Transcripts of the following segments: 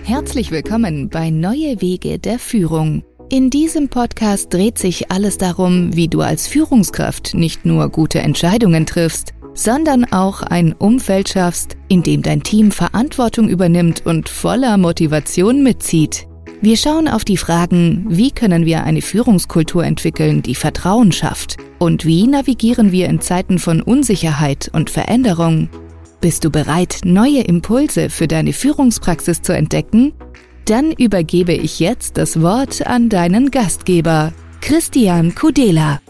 Herzlich willkommen bei Neue Wege der Führung. In diesem Podcast dreht sich alles darum, wie du als Führungskraft nicht nur gute Entscheidungen triffst, sondern auch ein Umfeld schaffst, in dem dein Team Verantwortung übernimmt und voller Motivation mitzieht. Wir schauen auf die Fragen, wie können wir eine Führungskultur entwickeln, die Vertrauen schafft? Und wie navigieren wir in Zeiten von Unsicherheit und Veränderung? Bist du bereit, neue Impulse für deine Führungspraxis zu entdecken? Dann übergebe ich jetzt das Wort an deinen Gastgeber, Christian Kudela.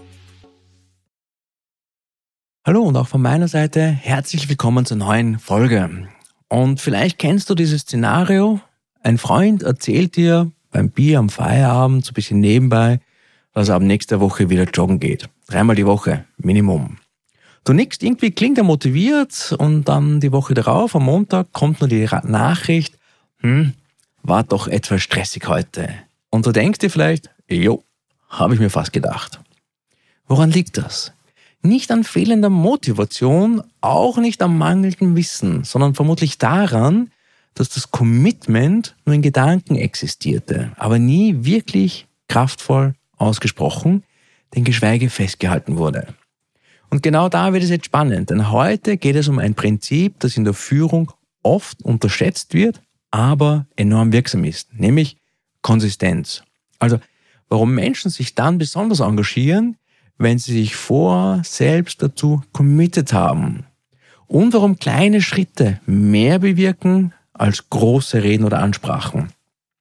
Hallo und auch von meiner Seite herzlich willkommen zur neuen Folge. Und vielleicht kennst du dieses Szenario. Ein Freund erzählt dir beim Bier am Feierabend so ein bisschen nebenbei, dass er ab nächster Woche wieder joggen geht. 3-mal die Woche, Minimum. Du nickst, irgendwie klingt er motiviert und dann die Woche darauf, am Montag, kommt nur die Nachricht, war doch etwas stressig heute. Und du denkst dir vielleicht, habe ich mir fast gedacht. Woran liegt das? Nicht an fehlender Motivation, auch nicht am mangelnden Wissen, sondern vermutlich daran, dass das Commitment nur in Gedanken existierte, aber nie wirklich kraftvoll ausgesprochen, denn geschweige festgehalten wurde. Und genau da wird es jetzt spannend, denn heute geht es um ein Prinzip, das in der Führung oft unterschätzt wird, aber enorm wirksam ist, nämlich Konsistenz. Also, warum Menschen sich dann besonders engagieren, wenn sie sich selbst dazu committed haben. Und warum kleine Schritte mehr bewirken als große Reden oder Ansprachen.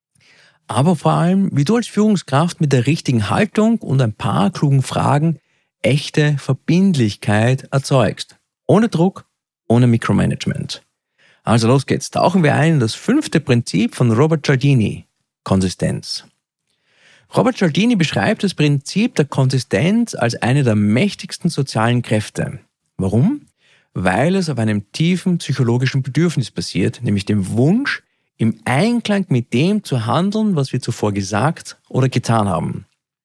Aber vor allem, wie du als Führungskraft mit der richtigen Haltung und ein paar klugen Fragen echte Verbindlichkeit erzeugst. Ohne Druck, ohne Micromanagement. Also los geht's. Tauchen wir ein in das 5. Prinzip von Robert Cialdini. Konsistenz. Robert Cialdini beschreibt das Prinzip der Konsistenz als eine der mächtigsten sozialen Kräfte. Warum? Weil es auf einem tiefen psychologischen Bedürfnis basiert, nämlich dem Wunsch, im Einklang mit dem zu handeln, was wir zuvor gesagt oder getan haben.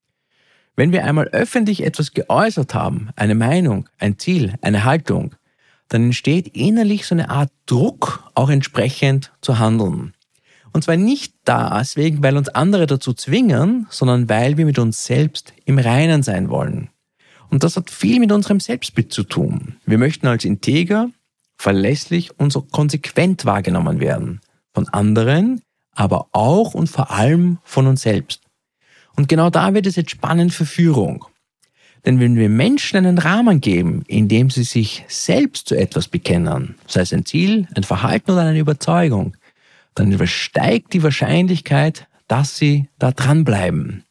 Wenn wir einmal öffentlich etwas geäußert haben, eine Meinung, ein Ziel, eine Haltung, dann entsteht innerlich so eine Art Druck, auch entsprechend zu handeln. Und zwar nicht deswegen, weil uns andere dazu zwingen, sondern weil wir mit uns selbst im Reinen sein wollen. Und das hat viel mit unserem Selbstbild zu tun. Wir möchten als integer, verlässlich und so konsequent wahrgenommen werden. Von anderen, aber auch und vor allem von uns selbst. Und genau da wird es jetzt spannend für Führung. Denn wenn wir Menschen einen Rahmen geben, in dem sie sich selbst zu etwas bekennen, sei es ein Ziel, ein Verhalten oder eine Überzeugung, dann übersteigt die Wahrscheinlichkeit, dass sie da dranbleiben.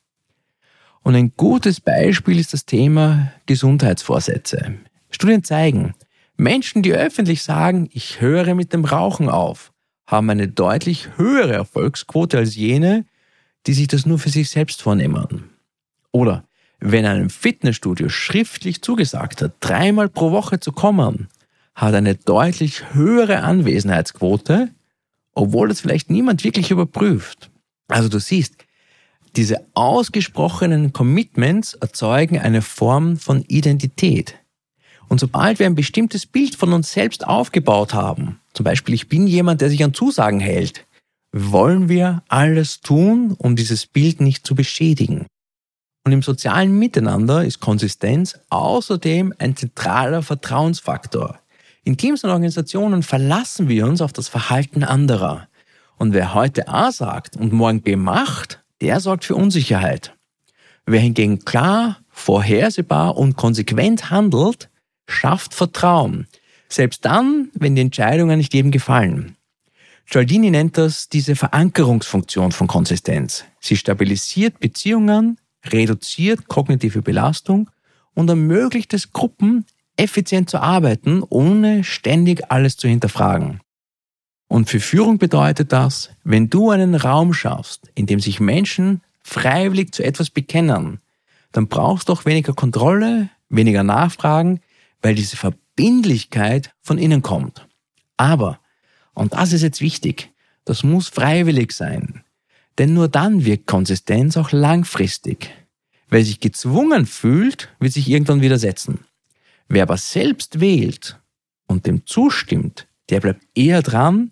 Und ein gutes Beispiel ist das Thema Gesundheitsvorsätze. Studien zeigen, Menschen, die öffentlich sagen, ich höre mit dem Rauchen auf, haben eine deutlich höhere Erfolgsquote als jene, die sich das nur für sich selbst vornehmen. Oder wenn einem Fitnessstudio schriftlich zugesagt hat, 3-mal pro Woche zu kommen, hat eine deutlich höhere Anwesenheitsquote, obwohl das vielleicht niemand wirklich überprüft. Also du siehst, diese ausgesprochenen Commitments erzeugen eine Form von Identität. Und sobald wir ein bestimmtes Bild von uns selbst aufgebaut haben, zum Beispiel ich bin jemand, der sich an Zusagen hält, wollen wir alles tun, um dieses Bild nicht zu beschädigen. Und im sozialen Miteinander ist Konsistenz außerdem ein zentraler Vertrauensfaktor. In Teams und Organisationen verlassen wir uns auf das Verhalten anderer. Und wer heute A sagt und morgen B macht, der sorgt für Unsicherheit. Wer hingegen klar, vorhersehbar und konsequent handelt, schafft Vertrauen. Selbst dann, wenn die Entscheidungen nicht jedem gefallen. Cialdini nennt das diese Verankerungsfunktion von Konsistenz. Sie stabilisiert Beziehungen, reduziert kognitive Belastung und ermöglicht es Gruppen, effizient zu arbeiten, ohne ständig alles zu hinterfragen. Und für Führung bedeutet das, wenn du einen Raum schaffst, in dem sich Menschen freiwillig zu etwas bekennen, dann brauchst du auch weniger Kontrolle, weniger Nachfragen, weil diese Verbindlichkeit von innen kommt. Aber, und das ist jetzt wichtig, das muss freiwillig sein. Denn nur dann wirkt Konsistenz auch langfristig. Wer sich gezwungen fühlt, wird sich irgendwann widersetzen. Wer aber selbst wählt und dem zustimmt, der bleibt eher dran,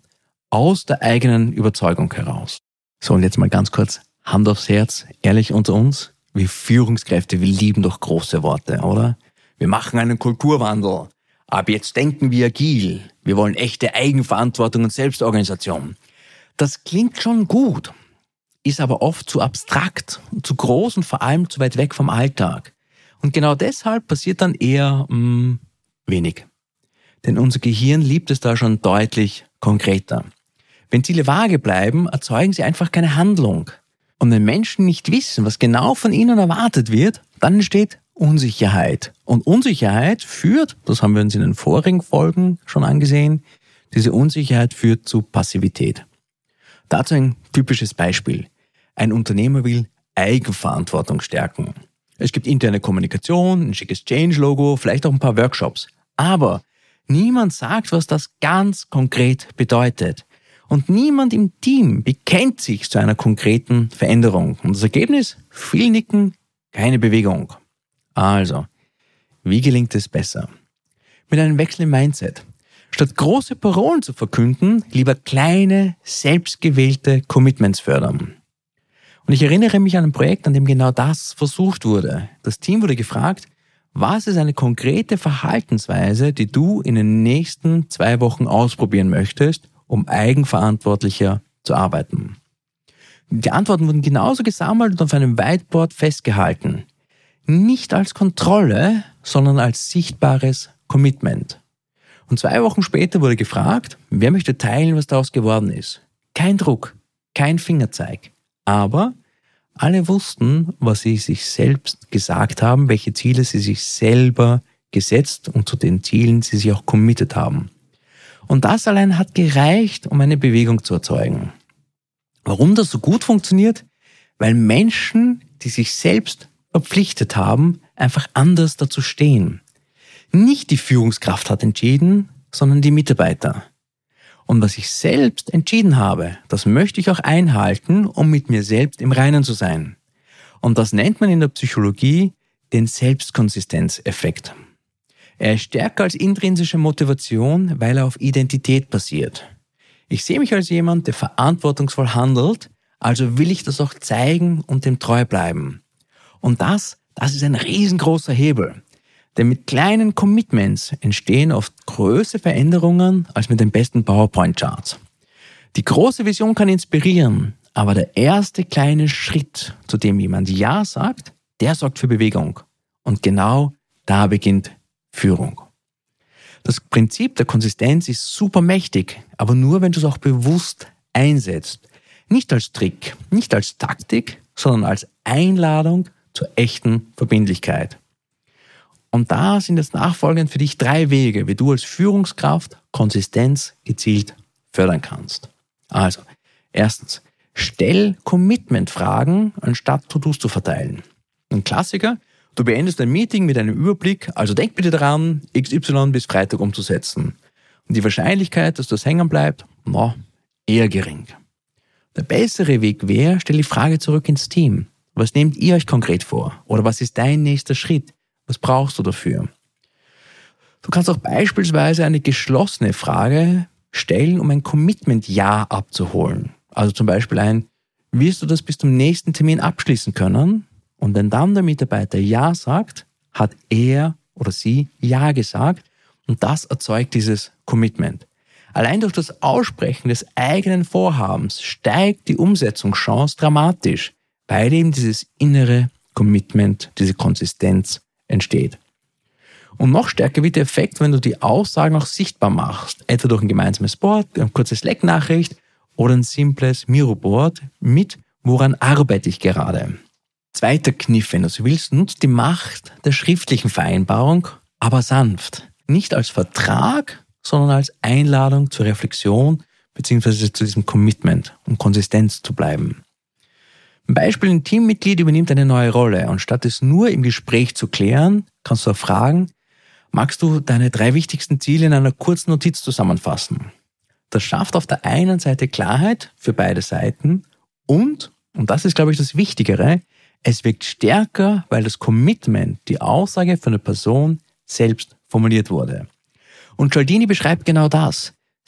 aus der eigenen Überzeugung heraus. So, und jetzt mal ganz kurz Hand aufs Herz, ehrlich unter uns. Wir Führungskräfte, wir lieben doch große Worte, oder? Wir machen einen Kulturwandel. Ab jetzt denken wir agil. Wir wollen echte Eigenverantwortung und Selbstorganisation. Das klingt schon gut, ist aber oft zu abstrakt, zu groß und vor allem zu weit weg vom Alltag. Und genau deshalb passiert dann eher wenig. Denn unser Gehirn liebt es da schon deutlich konkreter. Wenn Ziele vage bleiben, erzeugen sie einfach keine Handlung. Und wenn Menschen nicht wissen, was genau von ihnen erwartet wird, dann entsteht Unsicherheit. Und Unsicherheit führt, das haben wir uns in den vorigen Folgen schon angesehen, diese Unsicherheit führt zu Passivität. Dazu ein typisches Beispiel. Ein Unternehmer will Eigenverantwortung stärken. Es gibt interne Kommunikation, ein schickes Change-Logo, vielleicht auch ein paar Workshops. Aber niemand sagt, was das ganz konkret bedeutet. Und niemand im Team bekennt sich zu einer konkreten Veränderung. Und das Ergebnis? Viel Nicken, keine Bewegung. Also, wie gelingt es besser? Mit einem Wechsel im Mindset. Statt große Parolen zu verkünden, lieber kleine, selbstgewählte Commitments fördern. Und ich erinnere mich an ein Projekt, an dem genau das versucht wurde. Das Team wurde gefragt, was ist eine konkrete Verhaltensweise, die du in den nächsten 2 Wochen ausprobieren möchtest, um eigenverantwortlicher zu arbeiten. Die Antworten wurden genauso gesammelt und auf einem Whiteboard festgehalten. Nicht als Kontrolle, sondern als sichtbares Commitment. Und 2 Wochen später wurde gefragt, wer möchte teilen, was daraus geworden ist. Kein Druck, kein Fingerzeig. Aber alle wussten, was sie sich selbst gesagt haben, welche Ziele sie sich selber gesetzt und zu den Zielen sie sich auch committed haben. Und das allein hat gereicht, um eine Bewegung zu erzeugen. Warum das so gut funktioniert? Weil Menschen, die sich selbst verpflichtet haben, einfach anders dazu stehen. Nicht die Führungskraft hat entschieden, sondern die Mitarbeiter. Und was ich selbst entschieden habe, das möchte ich auch einhalten, um mit mir selbst im Reinen zu sein. Und das nennt man in der Psychologie den Selbstkonsistenzeffekt. Er ist stärker als intrinsische Motivation, weil er auf Identität basiert. Ich sehe mich als jemand, der verantwortungsvoll handelt, also will ich das auch zeigen und dem treu bleiben. Und das ist ein riesengroßer Hebel. Denn mit kleinen Commitments entstehen oft größere Veränderungen als mit den besten PowerPoint-Charts. Die große Vision kann inspirieren, aber der erste kleine Schritt, zu dem jemand Ja sagt, der sorgt für Bewegung. Und genau da beginnt Führung. Das Prinzip der Konsistenz ist super mächtig, aber nur, wenn du es auch bewusst einsetzt. Nicht als Trick, nicht als Taktik, sondern als Einladung zur echten Verbindlichkeit. Und da sind jetzt nachfolgend für dich 3 Wege, wie du als Führungskraft Konsistenz gezielt fördern kannst. Also, erstens, stell Commitment-Fragen, anstatt To-Dos zu verteilen. Ein Klassiker, du beendest ein Meeting mit einem Überblick, also denk bitte daran, XY bis Freitag umzusetzen. Und die Wahrscheinlichkeit, dass das hängen bleibt, eher gering. Der bessere Weg wäre, stell die Frage zurück ins Team. Was nehmt ihr euch konkret vor? Oder was ist dein nächster Schritt? Was brauchst du dafür? Du kannst auch beispielsweise eine geschlossene Frage stellen, um ein Commitment-Ja abzuholen. Also zum Beispiel wirst du das bis zum nächsten Termin abschließen können? Und wenn dann der Mitarbeiter Ja sagt, hat er oder sie Ja gesagt und das erzeugt dieses Commitment. Allein durch das Aussprechen des eigenen Vorhabens steigt die Umsetzungschance dramatisch, weil eben dieses innere Commitment, diese Konsistenz entsteht. Und noch stärker wird der Effekt, wenn du die Aussagen auch sichtbar machst, etwa durch ein gemeinsames Board, eine kurze Slack-Nachricht oder ein simples Miro-Board mit woran arbeite ich gerade. Zweiter Kniff, wenn du so willst, nutzt die Macht der schriftlichen Vereinbarung, aber sanft. Nicht als Vertrag, sondern als Einladung zur Reflexion bzw. zu diesem Commitment, um konsistent zu bleiben. Ein Beispiel, ein Teammitglied übernimmt eine neue Rolle und statt es nur im Gespräch zu klären, kannst du auch fragen, magst du deine 3 wichtigsten Ziele in einer kurzen Notiz zusammenfassen? Das schafft auf der einen Seite Klarheit für beide Seiten und das ist, glaube ich, das Wichtigere, es wirkt stärker, weil das Commitment, die Aussage von der Person selbst formuliert wurde. Und Cialdini beschreibt genau das.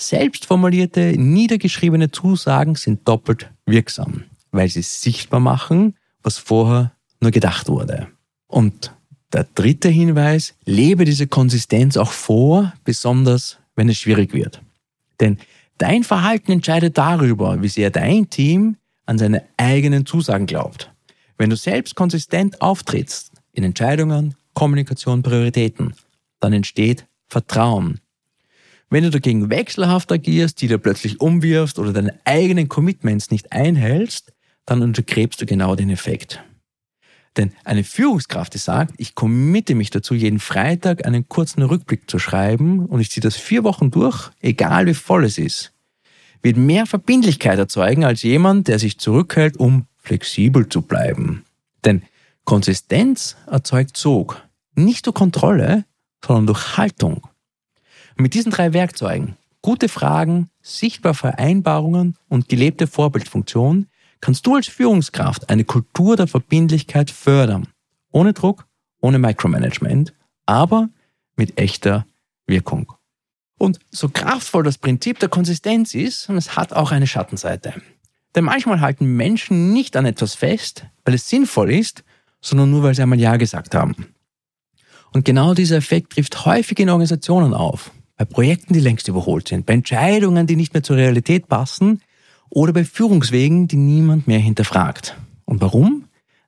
Selbst formulierte, niedergeschriebene Zusagen sind doppelt wirksam, weil sie sichtbar machen, was vorher nur gedacht wurde. Und der dritte Hinweis, lebe diese Konsistenz auch vor, besonders wenn es schwierig wird. Denn dein Verhalten entscheidet darüber, wie sehr dein Team an seine eigenen Zusagen glaubt. Wenn du selbst konsistent auftrittst in Entscheidungen, Kommunikation, Prioritäten, dann entsteht Vertrauen. Wenn du dagegen wechselhaft agierst, die dir plötzlich umwirfst oder deine eigenen Commitments nicht einhältst, dann untergräbst du genau den Effekt. Denn eine Führungskraft, die sagt, ich committe mich dazu, jeden Freitag einen kurzen Rückblick zu schreiben und ich ziehe das 4 Wochen durch, egal wie voll es ist, wird mehr Verbindlichkeit erzeugen als jemand, der sich zurückhält, um flexibel zu bleiben. Denn Konsistenz erzeugt Sog, nicht durch Kontrolle, sondern durch Haltung. Und mit diesen 3 Werkzeugen, gute Fragen, sichtbare Vereinbarungen und gelebte Vorbildfunktion, kannst du als Führungskraft eine Kultur der Verbindlichkeit fördern. Ohne Druck, ohne Micromanagement, aber mit echter Wirkung. Und so kraftvoll das Prinzip der Konsistenz ist, es hat auch eine Schattenseite. Denn manchmal halten Menschen nicht an etwas fest, weil es sinnvoll ist, sondern nur, weil sie einmal Ja gesagt haben. Und genau dieser Effekt trifft häufig in Organisationen auf. Bei Projekten, die längst überholt sind, bei Entscheidungen, die nicht mehr zur Realität passen oder bei Führungswegen, die niemand mehr hinterfragt. Und warum?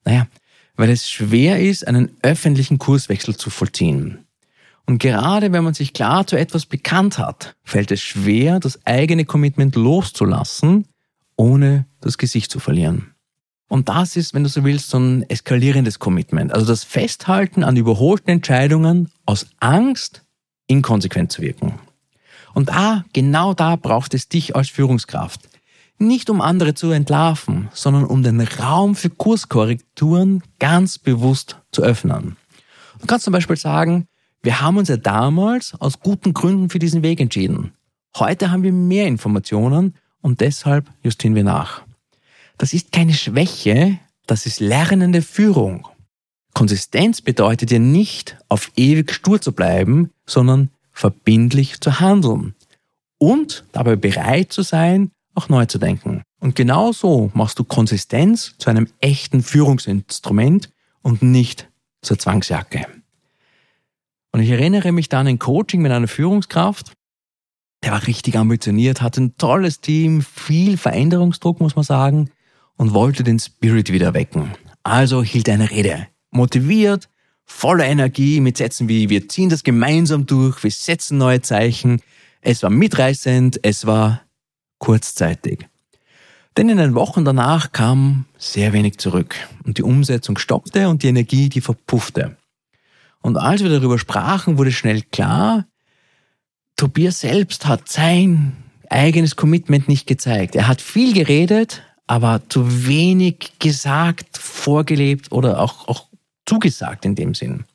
Weil es schwer ist, einen öffentlichen Kurswechsel zu vollziehen. Und gerade wenn man sich klar zu etwas bekannt hat, fällt es schwer, das eigene Commitment loszulassen, ohne das Gesicht zu verlieren. Und das ist, wenn du so willst, so ein eskalierendes Commitment. Also das Festhalten an überholten Entscheidungen aus Angst, inkonsequent zu wirken. Und genau da braucht es dich als Führungskraft. Nicht um andere zu entlarven, sondern um den Raum für Kurskorrekturen ganz bewusst zu öffnen. Du kannst zum Beispiel sagen, wir haben uns ja damals aus guten Gründen für diesen Weg entschieden. Heute haben wir mehr Informationen und deshalb justieren wir nach. Das ist keine Schwäche, das ist lernende Führung. Konsistenz bedeutet ja nicht, auf ewig stur zu bleiben, sondern verbindlich zu handeln und dabei bereit zu sein, auch neu zu denken. Und genau so machst du Konsistenz zu einem echten Führungsinstrument und nicht zur Zwangsjacke. Und ich erinnere mich da an ein Coaching mit einer Führungskraft, der war richtig ambitioniert, hatte ein tolles Team, viel Veränderungsdruck, muss man sagen, und wollte den Spirit wieder wecken. Also hielt er eine Rede, motiviert, voller Energie, mit Sätzen wie, wir ziehen das gemeinsam durch, wir setzen neue Zeichen. Es war mitreißend, es war kurzzeitig. Denn in den Wochen danach kam sehr wenig zurück und die Umsetzung stoppte und die Energie, die verpuffte. Und als wir darüber sprachen, wurde schnell klar, Tobias selbst hat sein eigenes Commitment nicht gezeigt. Er hat viel geredet, aber zu wenig gesagt, vorgelebt oder auch zugesagt in dem Sinn.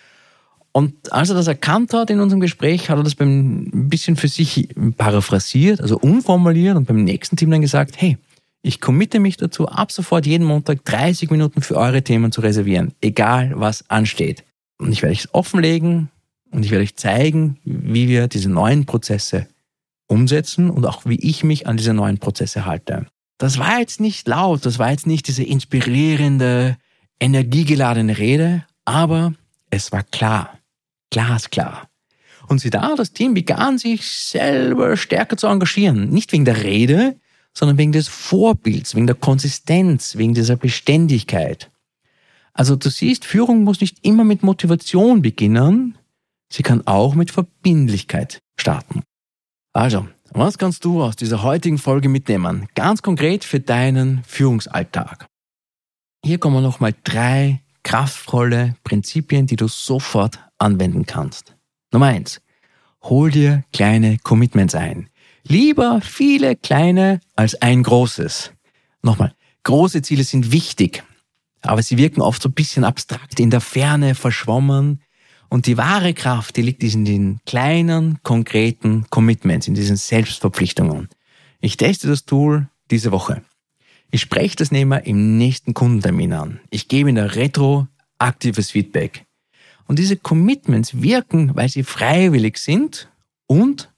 Und als er das erkannt hat in unserem Gespräch, hat er das ein bisschen für sich paraphrasiert, also umformuliert und beim nächsten Team dann gesagt, hey, ich committe mich dazu, ab sofort jeden Montag 30 Minuten für eure Themen zu reservieren, egal was ansteht. Und ich werde es offenlegen und ich werde euch zeigen, wie wir diese neuen Prozesse umsetzen und auch wie ich mich an diese neuen Prozesse halte. Das war jetzt nicht laut, das war jetzt nicht diese inspirierende, energiegeladene Rede, aber es war klar, glasklar. Und sieh da, das Team begann sich selber stärker zu engagieren. Nicht wegen der Rede, sondern wegen des Vorbilds, wegen der Konsistenz, wegen dieser Beständigkeit. Also du siehst, Führung muss nicht immer mit Motivation beginnen, sie kann auch mit Verbindlichkeit starten. Also, was kannst du aus dieser heutigen Folge mitnehmen? Ganz konkret für deinen Führungsalltag. Hier kommen nochmal 3 kraftvolle Prinzipien, die du sofort anwenden kannst. Nummer 1. Hol dir kleine Commitments ein. Lieber viele kleine als ein großes. Nochmal, große Ziele sind wichtig, aber sie wirken oft so ein bisschen abstrakt, in der Ferne, verschwommen. Und die wahre Kraft, die liegt in den kleinen, konkreten Commitments, in diesen Selbstverpflichtungen. Ich teste das Tool diese Woche. Ich spreche das Thema im nächsten Kundentermin an. Ich gebe in der Retro aktives Feedback. Und diese Commitments wirken, weil sie freiwillig sind und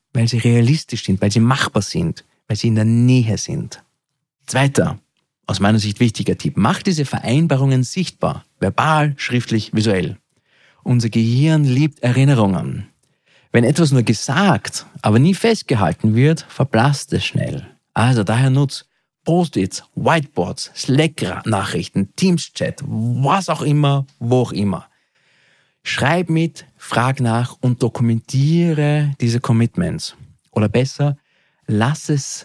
weil sie realistisch sind, weil sie machbar sind, weil sie in der Nähe sind. Zweiter, aus meiner Sicht wichtiger Tipp, mach diese Vereinbarungen sichtbar, verbal, schriftlich, visuell. Unser Gehirn liebt Erinnerungen. Wenn etwas nur gesagt, aber nie festgehalten wird, verblasst es schnell. Also daher nutz Post-its, Whiteboards, Slack-Nachrichten, Teams-Chat, was auch immer, wo auch immer. Schreib mit, frag nach und dokumentiere diese Commitments. Oder besser, lass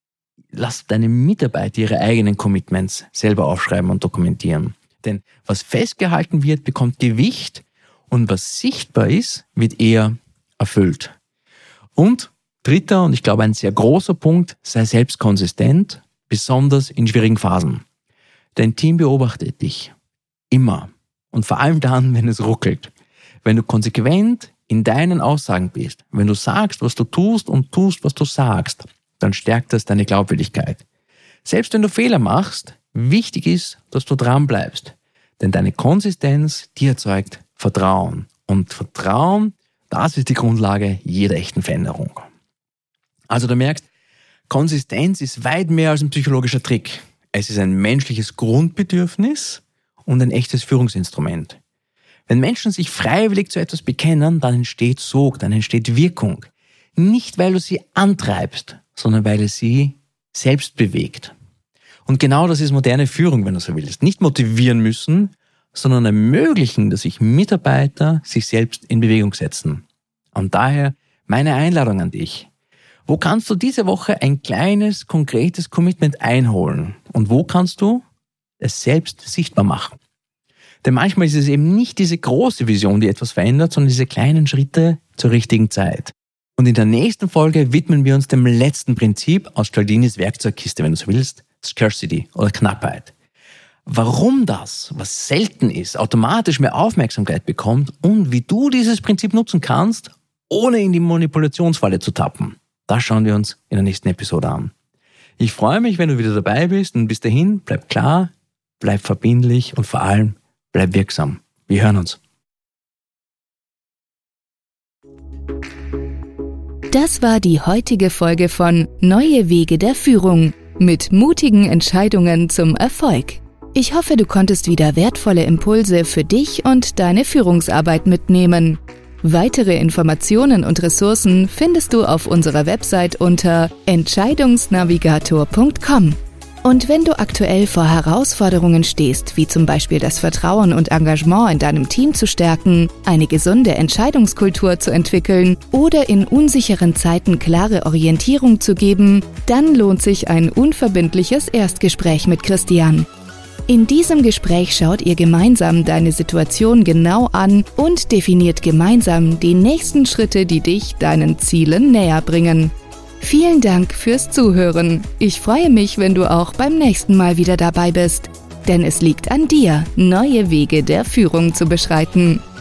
deine Mitarbeiter ihre eigenen Commitments selber aufschreiben und dokumentieren. Denn was festgehalten wird, bekommt Gewicht und was sichtbar ist, wird eher erfüllt. Und dritter, und ich glaube ein sehr großer Punkt, sei selbst konsistent, besonders in schwierigen Phasen. Dein Team beobachtet dich. Immer. Und vor allem dann, wenn es ruckelt. Wenn du konsequent in deinen Aussagen bist, wenn du sagst, was du tust und tust, was du sagst, dann stärkt das deine Glaubwürdigkeit. Selbst wenn du Fehler machst, wichtig ist, dass du dran bleibst. Denn deine Konsistenz, die erzeugt Vertrauen. Und Vertrauen, das ist die Grundlage jeder echten Veränderung. Also du merkst, Konsistenz ist weit mehr als ein psychologischer Trick. Es ist ein menschliches Grundbedürfnis und ein echtes Führungsinstrument. Wenn Menschen sich freiwillig zu etwas bekennen, dann entsteht Sog, dann entsteht Wirkung. Nicht, weil du sie antreibst, sondern weil es sie selbst bewegt. Und genau das ist moderne Führung, wenn du so willst. Nicht motivieren müssen, sondern ermöglichen, dass sich Mitarbeiter sich selbst in Bewegung setzen. Und daher meine Einladung an dich. Wo kannst du diese Woche ein kleines, konkretes Commitment einholen? Und wo kannst du es selbst sichtbar machen? Denn manchmal ist es eben nicht diese große Vision, die etwas verändert, sondern diese kleinen Schritte zur richtigen Zeit. Und in der nächsten Folge widmen wir uns dem letzten Prinzip aus Cialdinis Werkzeugkiste, wenn du so willst, Scarcity oder Knappheit. Warum das, was selten ist, automatisch mehr Aufmerksamkeit bekommt und wie du dieses Prinzip nutzen kannst, ohne in die Manipulationsfalle zu tappen. Das schauen wir uns in der nächsten Episode an. Ich freue mich, wenn du wieder dabei bist und bis dahin bleib klar, bleib verbindlich und vor allem bleib wirksam. Wir hören uns. Das war die heutige Folge von Neue Wege der Führung mit mutigen Entscheidungen zum Erfolg. Ich hoffe, du konntest wieder wertvolle Impulse für dich und deine Führungsarbeit mitnehmen. Weitere Informationen und Ressourcen findest du auf unserer Website unter entscheidungsnavigator.com. Und wenn du aktuell vor Herausforderungen stehst, wie zum Beispiel das Vertrauen und Engagement in deinem Team zu stärken, eine gesunde Entscheidungskultur zu entwickeln oder in unsicheren Zeiten klare Orientierung zu geben, dann lohnt sich ein unverbindliches Erstgespräch mit Christian. In diesem Gespräch schaut ihr gemeinsam deine Situation genau an und definiert gemeinsam die nächsten Schritte, die dich deinen Zielen näher bringen. Vielen Dank fürs Zuhören. Ich freue mich, wenn du auch beim nächsten Mal wieder dabei bist. Denn es liegt an dir, neue Wege der Führung zu beschreiten.